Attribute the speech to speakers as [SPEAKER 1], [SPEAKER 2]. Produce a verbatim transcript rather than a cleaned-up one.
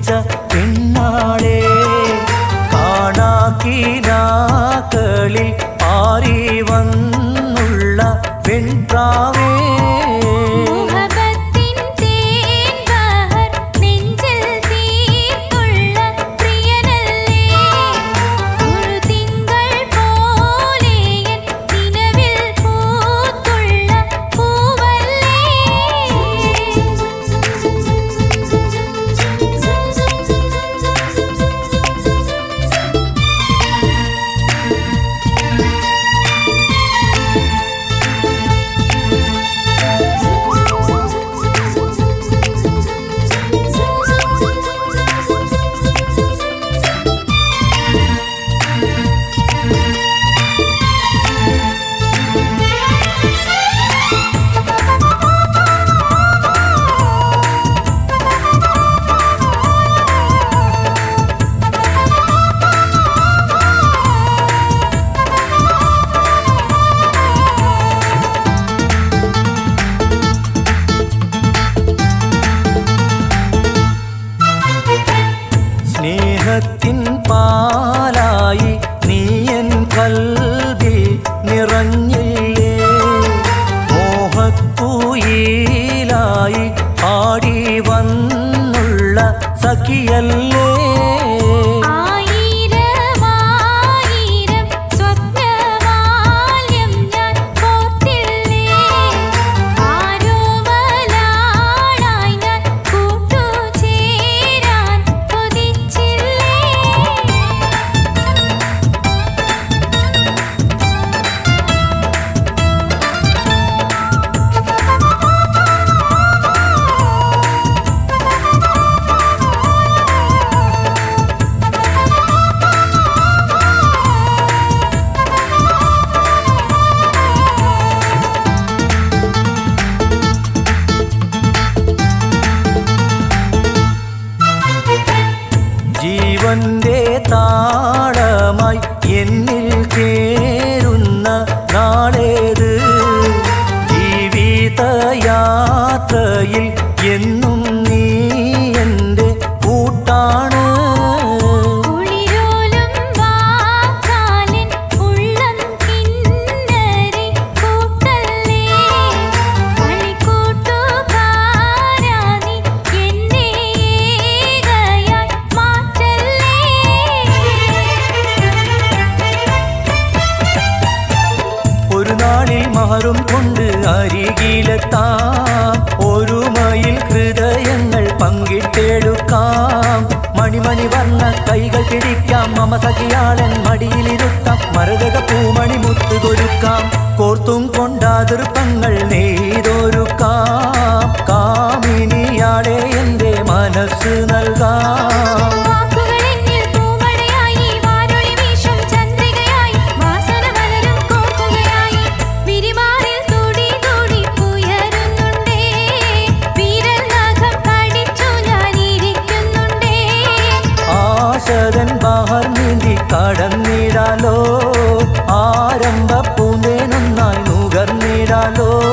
[SPEAKER 1] പെണ്ണാളെ കാണാക്കിനാക്കളിൽ പാറി വന്നുള്ള വെൺപ്രാവേ സ്നേഹത്തിൻ പാലായി നീയൻ കൽവിൽ നിറഞ്ഞില്ലേ മോഹക്കുയിലായി പാടി വന്നുള്ള സഖിയല്ലേ ജീവന്റെ താളമായി എന്നിൽ ചേരുന്ന നാളേത് ജീവിതയാത്രയിൽ എന്നും നീ എൻ്റെ കൂട്ടാണ് ഒരു നാളിൽ മഹറും കൊണ്ട് അരികിലെത്താം ഒരുമയിൽ ഹൃദയങ്ങൾ പങ്കിട്ടെടുക്കാം മണിമണി വർണ്ണ കൈകൾ പിടിക്കാം മമ സഖിയാളൻ മടിയിലിരുത്താം മരതക പൂമണി മുത്തുകൊരുക്കാം കോർത്തും കൊണ്ടാതിർപ്പങ്ങൾ നെയ്തൊരുക്കാം കാമിനിയാളെ എൻ്റെ മനസ്സ് നൽകാം ആശതൻ ബഹർ നീന്തി കടന്നിടാലോ ആരംഭ പൂന്തേനൊന്നായി നുകർന്നിടാലോ